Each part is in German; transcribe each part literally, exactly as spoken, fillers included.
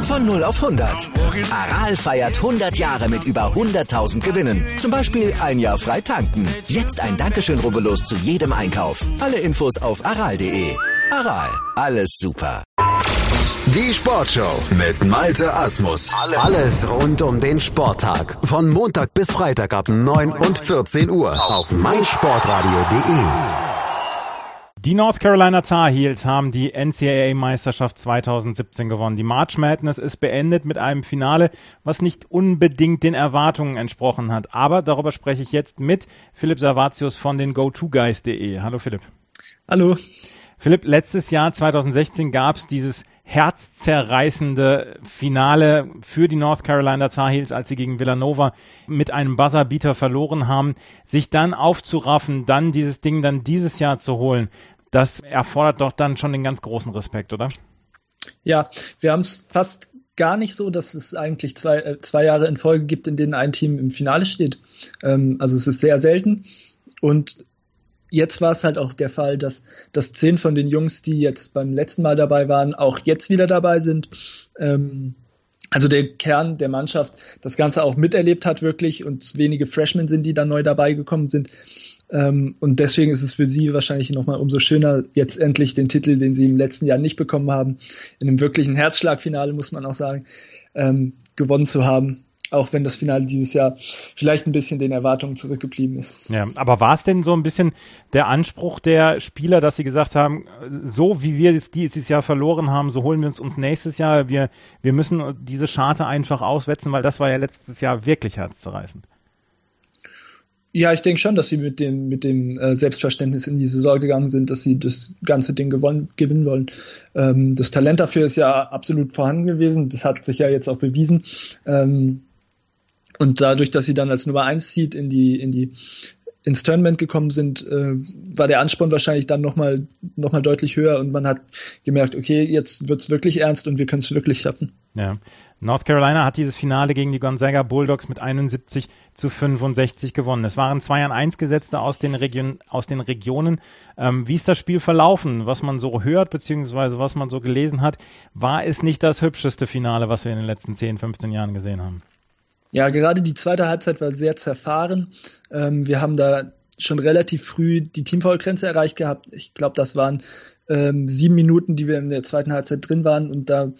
Von null auf hundert. Aral feiert hundert Jahre mit über hunderttausend Gewinnen. Zum Beispiel ein Jahr frei tanken. Jetzt ein Dankeschön, rubbellos zu jedem Einkauf. Alle Infos auf aral punkt de. Aral, alles super. Die Sportshow mit Malte Asmus. Alles rund um den Sporttag. Von Montag bis Freitag ab neun und vierzehn Uhr auf meinsportradio punkt de. Die North Carolina Tar Heels haben die N C double A-Meisterschaft zweitausendsiebzehn gewonnen. Die March Madness ist beendet mit einem Finale, was nicht unbedingt den Erwartungen entsprochen hat. Aber darüber spreche ich jetzt mit Philipp Servatius von den go to guys punkt de. Hallo Philipp. Hallo. Philipp, letztes Jahr zweitausendsechzehn gab es dieses herzzerreißende Finale für die North Carolina Tar Heels, als sie gegen Villanova mit einem Buzzerbeater verloren haben. Sich dann aufzuraffen, dann dieses Ding dann dieses Jahr zu holen, das erfordert doch dann schon den ganz großen Respekt, oder? Ja, wir haben es fast gar nicht so, dass es eigentlich zwei, äh, zwei Jahre in Folge gibt, in denen ein Team im Finale steht. Ähm, also es ist sehr selten und jetzt war es halt auch der Fall, dass, dass zehn von den Jungs, die jetzt beim letzten Mal dabei waren, auch jetzt wieder dabei sind. Ähm, also der Kern der Mannschaft das Ganze auch miterlebt hat wirklich und wenige Freshmen sind, die da neu dabei gekommen sind. Ähm, und deswegen ist es für sie wahrscheinlich nochmal umso schöner, jetzt endlich den Titel, den sie im letzten Jahr nicht bekommen haben, in einem wirklichen Herzschlagfinale, muss man auch sagen, ähm, gewonnen zu haben. Auch wenn das Finale dieses Jahr vielleicht ein bisschen den Erwartungen zurückgeblieben ist. Ja, aber war es denn so ein bisschen der Anspruch der Spieler, dass sie gesagt haben, so wie wir es dieses Jahr verloren haben, so holen wir uns uns nächstes Jahr. Wir, wir müssen diese Scharte einfach auswetzen, weil das war ja letztes Jahr wirklich herzzerreißend. Ja, ich denke schon, dass sie mit dem, mit dem äh, Selbstverständnis in die Saison gegangen sind, dass sie das ganze Ding gewonnen, gewinnen wollen. Ähm, das Talent dafür ist ja absolut vorhanden gewesen. Das hat sich ja jetzt auch bewiesen. Ähm, Und dadurch, dass sie dann als Nummer eins Seed in die, in die, ins Tournament gekommen sind, äh, war der Ansporn wahrscheinlich dann nochmal, noch mal deutlich höher und man hat gemerkt, okay, jetzt wird's wirklich ernst und wir können es wirklich schaffen. Ja. North Carolina hat dieses Finale gegen die Gonzaga Bulldogs mit einundsiebzig zu fünfundsechzig gewonnen. Es waren zwei an eins Gesetzte aus den Region, aus den Regionen. Ähm, wie ist das Spiel verlaufen? Was man so hört, beziehungsweise was man so gelesen hat, war es nicht das hübscheste Finale, was wir in den letzten zehn, fünfzehn Jahren gesehen haben? Ja, gerade die zweite Halbzeit war sehr zerfahren. Ähm, wir haben da schon relativ früh die Teamfoul-Grenze erreicht gehabt. Ich glaube, das waren ähm, sieben Minuten, die wir in der zweiten Halbzeit drin waren. Und da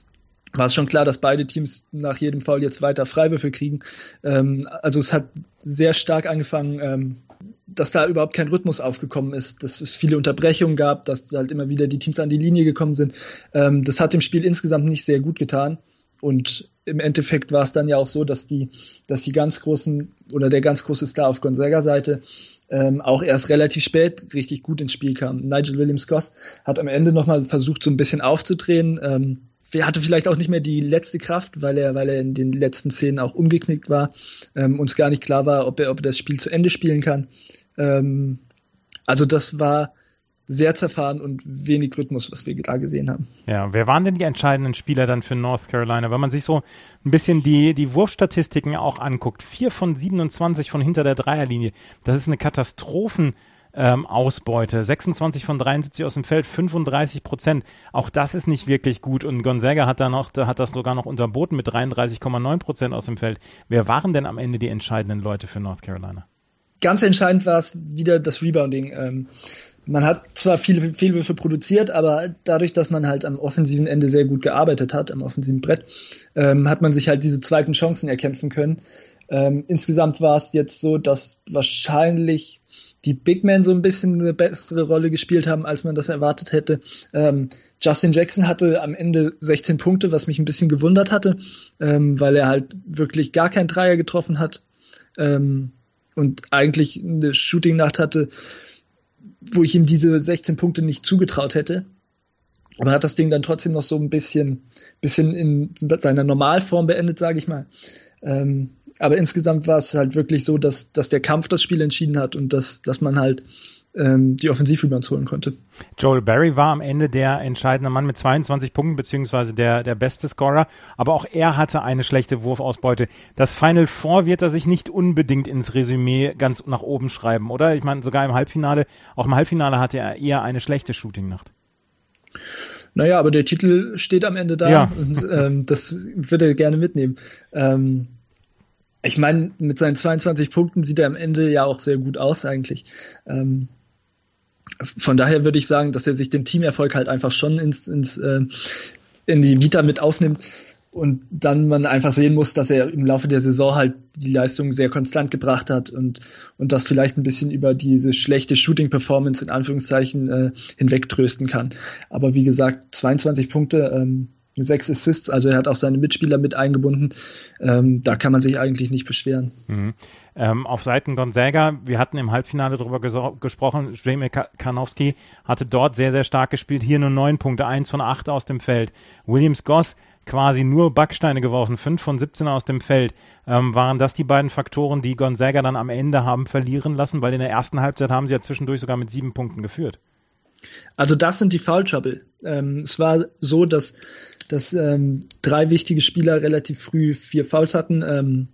war es schon klar, dass beide Teams nach jedem Foul jetzt weiter Freiwürfe kriegen. Ähm, also es hat sehr stark angefangen, ähm, dass da überhaupt kein Rhythmus aufgekommen ist, dass es viele Unterbrechungen gab, dass halt immer wieder die Teams an die Linie gekommen sind. Ähm, das hat dem Spiel insgesamt nicht sehr gut getan. Und im Endeffekt war es dann ja auch so, dass die, dass die ganz großen oder der ganz große Star auf Gonzaga-Seite ähm, auch erst relativ spät richtig gut ins Spiel kam. Nigel Williams-Goss hat am Ende nochmal versucht, so ein bisschen aufzudrehen. Ähm, er hatte vielleicht auch nicht mehr die letzte Kraft, weil er, weil er in den letzten Szenen auch umgeknickt war. Ähm, uns gar nicht klar war, ob er, ob er das Spiel zu Ende spielen kann. Ähm, also das war sehr zerfahren und wenig Rhythmus, was wir da gesehen haben. Ja, wer waren denn die entscheidenden Spieler dann für North Carolina? Wenn man sich so ein bisschen die, die Wurfstatistiken auch anguckt, vier von siebenundzwanzig von hinter der Dreierlinie, das ist eine Katastrophen- Ähm, Ausbeute, sechsundzwanzig von dreiundsiebzig aus dem Feld, fünfunddreißig Prozent. Auch das ist nicht wirklich gut und Gonzaga hat da noch, hat das sogar noch unterboten mit dreiunddreißig Komma neun Prozent aus dem Feld. Wer waren denn am Ende die entscheidenden Leute für North Carolina? Ganz entscheidend war es wieder das Rebounding. Ähm, man hat zwar viele Fehlwürfe produziert, aber dadurch, dass man halt am offensiven Ende sehr gut gearbeitet hat, am offensiven Brett, ähm, hat man sich halt diese zweiten Chancen erkämpfen können. Ähm, insgesamt war es jetzt so, dass wahrscheinlich die Big Men so ein bisschen eine bessere Rolle gespielt haben, als man das erwartet hätte. Ähm, Justin Jackson hatte am Ende sechzehn Punkte, was mich ein bisschen gewundert hatte, ähm, weil er halt wirklich gar keinen Dreier getroffen hat ähm, und eigentlich eine Shooting-Nacht hatte, wo ich ihm diese sechzehn Punkte nicht zugetraut hätte. Aber er hat das Ding dann trotzdem noch so ein bisschen, bisschen in seiner Normalform beendet, sage ich mal. Ähm, aber insgesamt war es halt wirklich so, dass, dass der Kampf das Spiel entschieden hat und dass, dass man halt ähm, die Offensivrebounds holen konnte. Joel Berry war am Ende der entscheidende Mann mit zweiundzwanzig Punkten, beziehungsweise der, der beste Scorer. Aber auch er hatte eine schlechte Wurfausbeute. Das Final Four wird er sich nicht unbedingt ins Resümee ganz nach oben schreiben, oder? Ich meine, sogar im Halbfinale, auch im Halbfinale hatte er eher eine schlechte Shooting-Nacht. Naja, aber der Titel steht am Ende da ja. und ähm, das würde er gerne mitnehmen. Ähm, ich meine, mit seinen zweiundzwanzig Punkten sieht er am Ende ja auch sehr gut aus eigentlich. Ähm, von daher würde ich sagen, dass er sich den Teamerfolg halt einfach schon ins, ins äh, in die Vita mit aufnimmt und dann man einfach sehen muss, dass er im Laufe der Saison halt die Leistung sehr konstant gebracht hat und und das vielleicht ein bisschen über diese schlechte Shooting-Performance in Anführungszeichen äh, hinwegtrösten kann. Aber wie gesagt, zweiundzwanzig Punkte, ähm, sechs Assists, also er hat auch seine Mitspieler mit eingebunden. Ähm, da kann man sich eigentlich nicht beschweren. Mhm. Ähm, auf Seiten Gonzaga, wir hatten im Halbfinale darüber ges- gesprochen, Zdravko Karnowski hatte dort sehr, sehr stark gespielt, hier nur neun Punkte, eins von acht aus dem Feld. Williams Goss quasi nur Backsteine geworfen, fünf von siebzehn aus dem Feld. Ähm, waren das die beiden Faktoren, die Gonzaga dann am Ende haben verlieren lassen? Weil in der ersten Halbzeit haben sie ja zwischendurch sogar mit sieben Punkten geführt. Also das sind die Foul Trouble. Ähm, es war so, dass, dass ähm, drei wichtige Spieler relativ früh vier Fouls hatten ähm,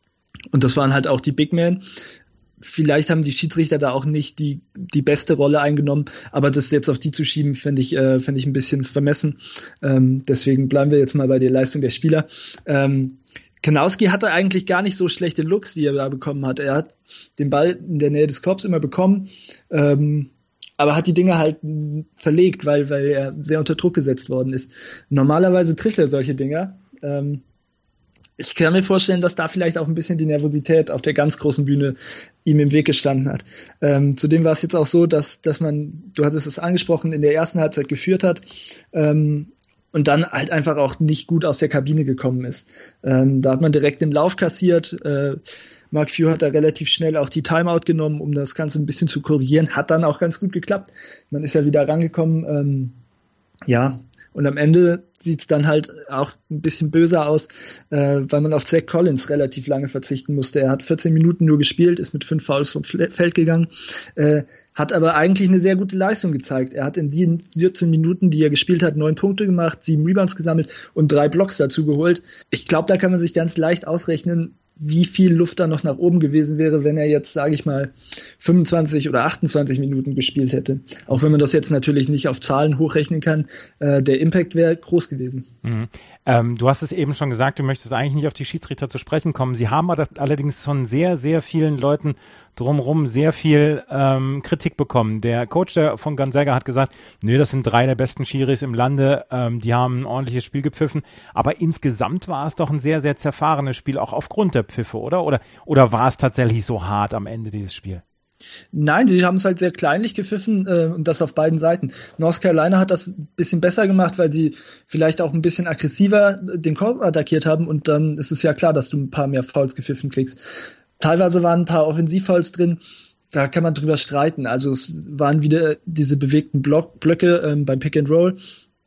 und das waren halt auch die Big Men. Vielleicht haben die Schiedsrichter da auch nicht die, die beste Rolle eingenommen, aber das jetzt auf die zu schieben, finde ich, äh, finde ich ein bisschen vermessen. Ähm, deswegen bleiben wir jetzt mal bei der Leistung der Spieler. Ähm, Karnowski hatte eigentlich gar nicht so schlechte Looks, die er da bekommen hat. Er hat den Ball in der Nähe des Korbs immer bekommen, ähm, aber hat die Dinge halt verlegt, weil, weil er sehr unter Druck gesetzt worden ist. Normalerweise trifft er solche Dinger. Ähm, ich kann mir vorstellen, dass da vielleicht auch ein bisschen die Nervosität auf der ganz großen Bühne ihm im Weg gestanden hat. Ähm, zudem war es jetzt auch so, dass, dass man, du hattest es angesprochen, in der ersten Halbzeit geführt hat ähm, und dann halt einfach auch nicht gut aus der Kabine gekommen ist. Ähm, da hat man direkt den Lauf kassiert. Äh, Mark Few hat da relativ schnell auch die Timeout genommen, um das Ganze ein bisschen zu korrigieren. Hat dann auch ganz gut geklappt. Man ist ja wieder rangekommen. Ähm, ja, und am Ende sieht es dann halt auch ein bisschen böser aus, äh, weil man auf Zach Collins relativ lange verzichten musste. Er hat vierzehn Minuten nur gespielt, ist mit fünf Fouls vom Feld gegangen, äh, hat aber eigentlich eine sehr gute Leistung gezeigt. Er hat in den vierzehn Minuten, die er gespielt hat, neun Punkte gemacht, sieben Rebounds gesammelt und drei Blocks dazu geholt. Ich glaube, da kann man sich ganz leicht ausrechnen, wie viel Luft da noch nach oben gewesen wäre, wenn er jetzt, sage ich mal, fünfundzwanzig oder achtundzwanzig Minuten gespielt hätte. Auch wenn man das jetzt natürlich nicht auf Zahlen hochrechnen kann, äh, der Impact wäre groß gewesen. Mhm. Ähm, du hast es eben schon gesagt, du möchtest eigentlich nicht auf die Schiedsrichter zu sprechen kommen. Sie haben allerdings von sehr, sehr vielen Leuten drumherum sehr viel ähm, Kritik bekommen. Der Coach der von Gonzaga hat gesagt, nö, das sind drei der besten Schiris im Lande, ähm, die haben ein ordentliches Spiel gepfiffen, aber insgesamt war es doch ein sehr, sehr zerfahrenes Spiel, auch aufgrund der Pfiffe, oder? Oder, oder war es tatsächlich so hart am Ende dieses Spiel? Nein, sie haben es halt sehr kleinlich gepfiffen äh, und das auf beiden Seiten. North Carolina hat das ein bisschen besser gemacht, weil sie vielleicht auch ein bisschen aggressiver den Korb attackiert haben und dann ist es ja klar, dass du ein paar mehr Fouls gepfiffen kriegst. Teilweise waren ein paar Offensivfouls drin, da kann man drüber streiten. Also es waren wieder diese bewegten Block, Blöcke ähm, beim Pick and Roll.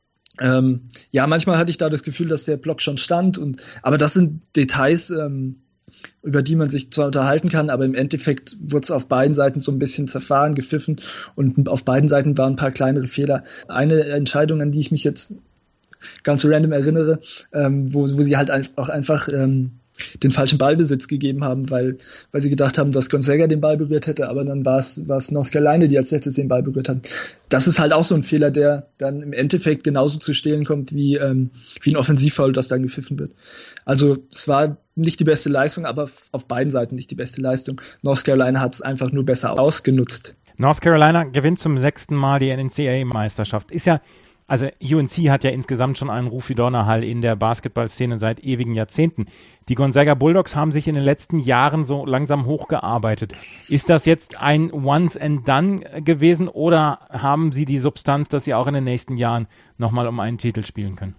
Ähm, ja, manchmal hatte ich da das Gefühl, dass der Block schon stand, und aber das sind Details, ähm, über die man sich zwar unterhalten kann, aber im Endeffekt wurde es auf beiden Seiten so ein bisschen zerfahren, gepfiffen und auf beiden Seiten waren ein paar kleinere Fehler. Eine Entscheidung, an die ich mich jetzt ganz random erinnere, ähm, wo, wo sie halt auch einfach ähm, den falschen Ballbesitz gegeben haben, weil, weil sie gedacht haben, dass Gonzaga den Ball berührt hätte, aber dann war es, war es North Carolina, die als letztes den Ball berührt hat. Das ist halt auch so ein Fehler, der dann im Endeffekt genauso zu stehlen kommt wie, ähm, wie ein Offensivfoul, das dann gepfiffen wird. Also es war nicht die beste Leistung, aber auf beiden Seiten nicht die beste Leistung. North Carolina hat es einfach nur besser ausgenutzt. North Carolina gewinnt zum sechsten Mal die N C A A-Meisterschaft. Ist ja Also U N C hat ja insgesamt schon einen Ruf wie Donnerhall in der Basketballszene seit ewigen Jahrzehnten. Die Gonzaga Bulldogs haben sich in den letzten Jahren so langsam hochgearbeitet. Ist das jetzt ein Once and Done gewesen oder haben sie die Substanz, dass sie auch in den nächsten Jahren nochmal um einen Titel spielen können?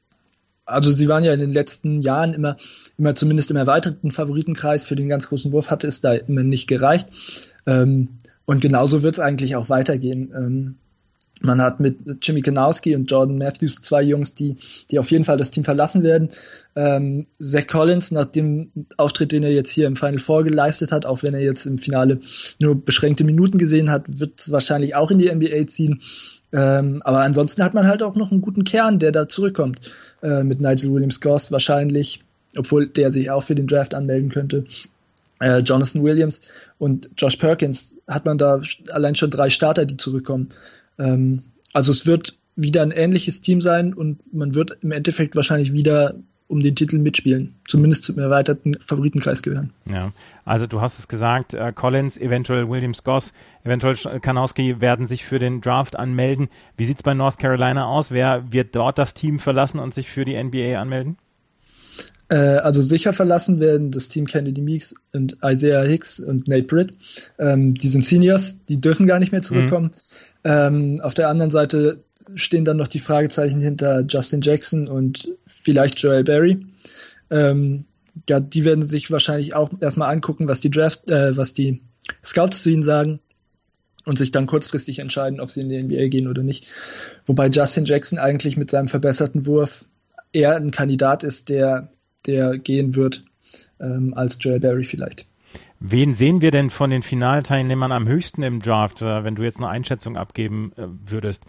Also sie waren ja in den letzten Jahren immer, immer zumindest im erweiterten Favoritenkreis. Für den ganz großen Wurf hatte es da immer nicht gereicht. Und genauso wird es eigentlich auch weitergehen. Man hat mit Jimmy Karnowski und Jordan Matthews zwei Jungs, die, die auf jeden Fall das Team verlassen werden. Ähm, Zach Collins, nach dem Auftritt, den er jetzt hier im Final Four geleistet hat, auch wenn er jetzt im Finale nur beschränkte Minuten gesehen hat, wird es wahrscheinlich auch in die N B A ziehen. Ähm, aber ansonsten hat man halt auch noch einen guten Kern, der da zurückkommt. Äh, mit Nigel Williams-Goss wahrscheinlich, obwohl der sich auch für den Draft anmelden könnte. Äh, Jonathan Williams und Josh Perkins hat man da allein schon drei Starter, die zurückkommen. Also es wird wieder ein ähnliches Team sein und man wird im Endeffekt wahrscheinlich wieder um den Titel mitspielen, zumindest zum erweiterten Favoritenkreis gehören. Ja, also du hast es gesagt, äh, Collins, eventuell Williams-Goss, eventuell Karnowski werden sich für den Draft anmelden. Wie sieht es bei North Carolina aus? Wer wird dort das Team verlassen und sich für die N B A anmelden? Äh, also sicher verlassen werden das Team Kennedy Meeks und Isaiah Hicks und Nate Britt. Ähm, die sind Seniors, die dürfen gar nicht mehr zurückkommen. Mhm. Ähm, auf der anderen Seite stehen dann noch die Fragezeichen hinter Justin Jackson und vielleicht Joel Berry. Ähm, ja, die werden sich wahrscheinlich auch erstmal angucken, was die Draft, äh, was die Scouts zu ihnen sagen und sich dann kurzfristig entscheiden, ob sie in die N B A gehen oder nicht. Wobei Justin Jackson eigentlich mit seinem verbesserten Wurf eher ein Kandidat ist, der, der gehen wird, ähm, als Joel Berry vielleicht. Wen sehen wir denn von den Finalteilnehmern am höchsten im Draft, wenn du jetzt eine Einschätzung abgeben äh, würdest?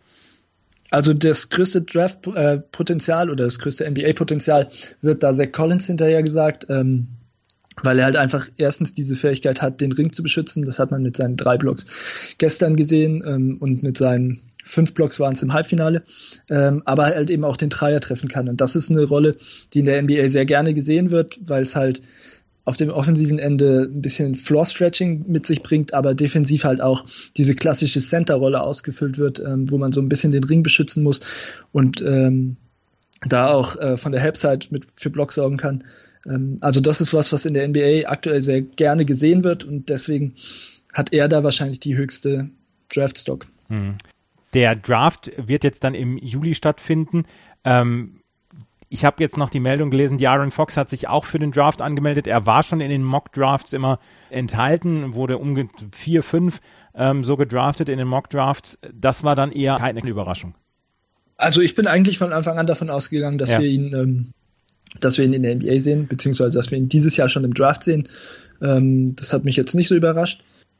Also das größte Draft-Potenzial äh, oder das größte N B A-Potenzial wird da Zach Collins hinterher gesagt, ähm, weil er halt einfach erstens diese Fähigkeit hat, den Ring zu beschützen. Das hat man mit seinen drei Blocks gestern gesehen ähm, und mit seinen fünf Blocks waren es im Halbfinale, ähm, aber halt eben auch den Dreier treffen kann. Und das ist eine Rolle, die in der N B A sehr gerne gesehen wird, weil es halt auf dem offensiven Ende ein bisschen Floor-Stretching mit sich bringt, aber defensiv halt auch diese klassische Center-Rolle ausgefüllt wird, ähm, wo man so ein bisschen den Ring beschützen muss und ähm, da auch äh, von der Help-Side mit für Block sorgen kann. Ähm, also das ist was, was in der N B A aktuell sehr gerne gesehen wird und deswegen hat er da wahrscheinlich die höchste Draft-Stock. Hm. Der Draft wird jetzt dann im Juli stattfinden. Ähm Ich habe jetzt noch die Meldung gelesen, De'Aaron Fox hat sich auch für den Draft angemeldet. Er war schon in den Mock-Drafts immer enthalten, wurde um vier, fünf ähm, so gedraftet in den Mock-Drafts. Das war dann eher keine Überraschung. Also ich bin eigentlich von Anfang an davon ausgegangen, dass ja. wir ihn, ähm, dass wir ihn in der N B A sehen, beziehungsweise dass wir ihn dieses Jahr schon im Draft sehen. Ähm, das hat mich jetzt nicht so überrascht.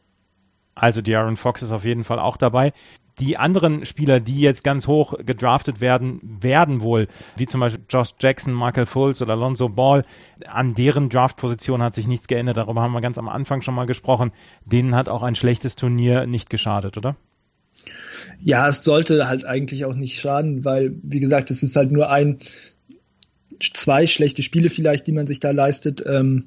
Also De'Aaron Fox ist auf jeden Fall auch dabei. Die anderen Spieler, die jetzt ganz hoch gedraftet werden, werden wohl, wie zum Beispiel Josh Jackson, Michael Fultz oder Lonzo Ball, an deren Draftposition hat sich nichts geändert. Darüber haben wir ganz am Anfang schon mal gesprochen. Denen hat auch ein schlechtes Turnier nicht geschadet, oder? Ja, es sollte halt eigentlich auch nicht schaden, weil, wie gesagt, es ist halt nur ein, zwei schlechte Spiele vielleicht, die man sich da leistet.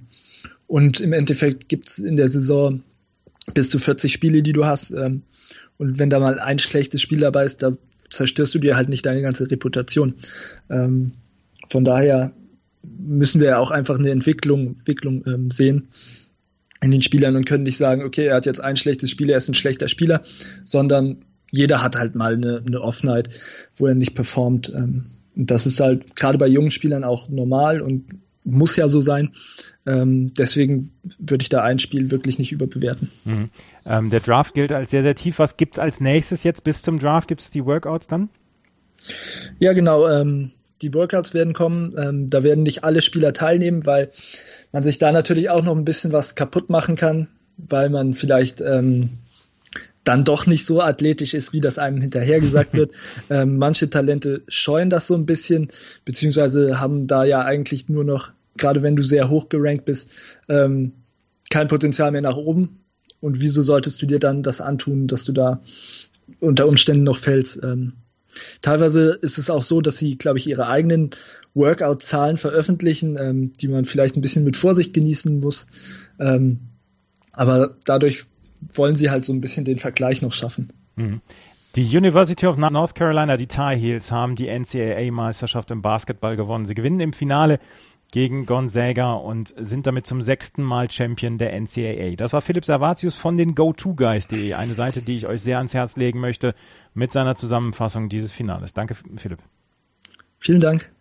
Und im Endeffekt gibt's in der Saison bis zu vierzig Spiele, die du hast. Und wenn da mal ein schlechtes Spiel dabei ist, da zerstörst du dir halt nicht deine ganze Reputation. Ähm, von daher müssen wir ja auch einfach eine Entwicklung, Entwicklung ähm, sehen in den Spielern und können nicht sagen, okay, er hat jetzt ein schlechtes Spiel, er ist ein schlechter Spieler, sondern jeder hat halt mal eine, eine Off-Night, wo er nicht performt. Ähm, und das ist halt gerade bei jungen Spielern auch normal und muss ja so sein. Ähm, deswegen würde ich da ein Spiel wirklich nicht überbewerten. Mhm. Ähm, der Draft gilt als sehr, sehr tief. Was gibt es als nächstes jetzt bis zum Draft? Gibt es die Workouts dann? Ja, genau. Ähm, die Workouts werden kommen. Ähm, da werden nicht alle Spieler teilnehmen, weil man sich da natürlich auch noch ein bisschen was kaputt machen kann, weil man vielleicht ähm, dann doch nicht so athletisch ist, wie das einem hinterher gesagt wird. ähm, manche Talente scheuen das so ein bisschen, beziehungsweise haben da ja eigentlich nur noch, gerade wenn du sehr hoch gerankt bist, ähm, kein Potenzial mehr nach oben. Und wieso solltest du dir dann das antun, dass du da unter Umständen noch fällst? Ähm, teilweise ist es auch so, dass sie, glaube ich, ihre eigenen Workout-Zahlen veröffentlichen, ähm, die man vielleicht ein bisschen mit Vorsicht genießen muss. Ähm, aber dadurch wollen sie halt so ein bisschen den Vergleich noch schaffen. Mhm. Die University of North Carolina, die Tar Heels, haben die N C A A-Meisterschaft im Basketball gewonnen. Sie gewinnen im Finale gegen Gonzaga und sind damit zum sechsten Mal Champion der N C A A. Das war Philipp Servatius von den go to guys punkt de, eine Seite, die ich euch sehr ans Herz legen möchte, mit seiner Zusammenfassung dieses Finales. Danke, Philipp. Vielen Dank.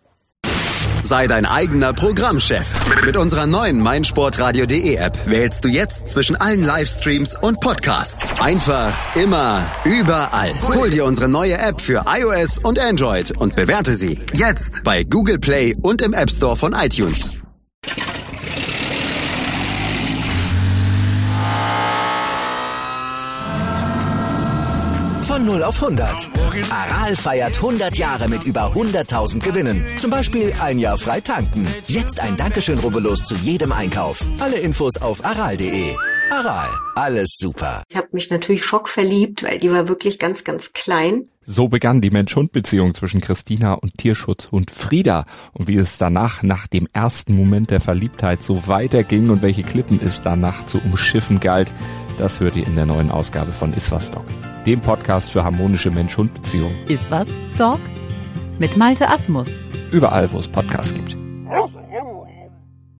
Sei dein eigener Programmchef. Mit unserer neuen meinsportradio punkt de App wählst du jetzt zwischen allen Livestreams und Podcasts. Einfach, immer, überall. Hol dir unsere neue App für iOS und Android und bewerte sie jetzt bei Google Play und im App Store von iTunes. Von null auf hundert. Aral feiert hundert Jahre mit über hunderttausend Gewinnen. Zum Beispiel ein Jahr frei tanken. Jetzt ein Dankeschön, rubbellos zu jedem Einkauf. Alle Infos auf aral punkt de. Aral, alles super. Ich habe mich natürlich schockverliebt, weil die war wirklich ganz, ganz klein. So begann die Mensch-Hund-Beziehung zwischen Christina und Tierschutzhund Frieda. Und wie es danach, nach dem ersten Moment der Verliebtheit, so weiterging und welche Klippen es danach zu umschiffen galt, das hört ihr in der neuen Ausgabe von Iswas Dog, dem Podcast für harmonische Mensch-Hund-Beziehungen. Iswas Dog? Mit Malte Asmus. Überall, wo es Podcasts gibt.